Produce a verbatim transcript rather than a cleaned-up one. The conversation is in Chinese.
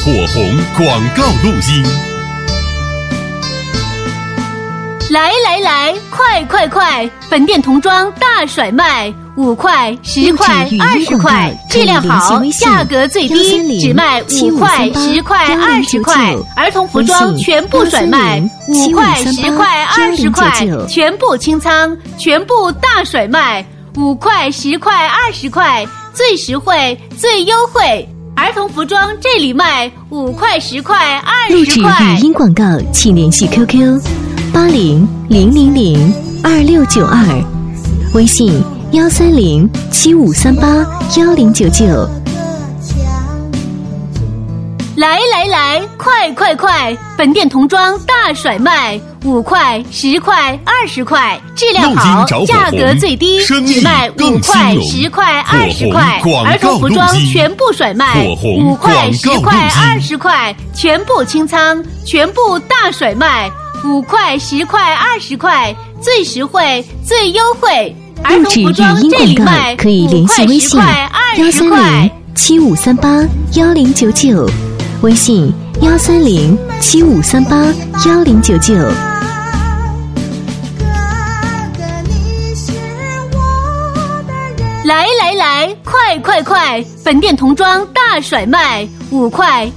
火红广告录音。 来来来，快快快！本店童装大甩卖，五块、十块、二十块，质量好，价格最低，只卖五块、十块、二十块。儿童服装全部甩卖，五块、十块、二十块，全部清仓，全部大甩卖，五块、十块、二十块，最实惠、最优惠。儿童服装这里卖五块、十块、二十块。 录制语音广告，请联系 Q Q。八零零零零二六九二，微信幺三零七五三八幺零九九。 来来来，快快快！本店童装大甩卖，五块、十块、二十块，质量好，价格最低，只卖五块、十块、二十块。儿童服装全部甩卖，五块、十块、二十块，全部清仓，全部大甩卖。五块、十块、二十块，最实惠、最优惠。儿童服装这里卖可以联系微信幺三零七五三八幺零九九，微信幺三零七五三八幺零九九。 来来来，快快快！本店童装大甩卖，五块、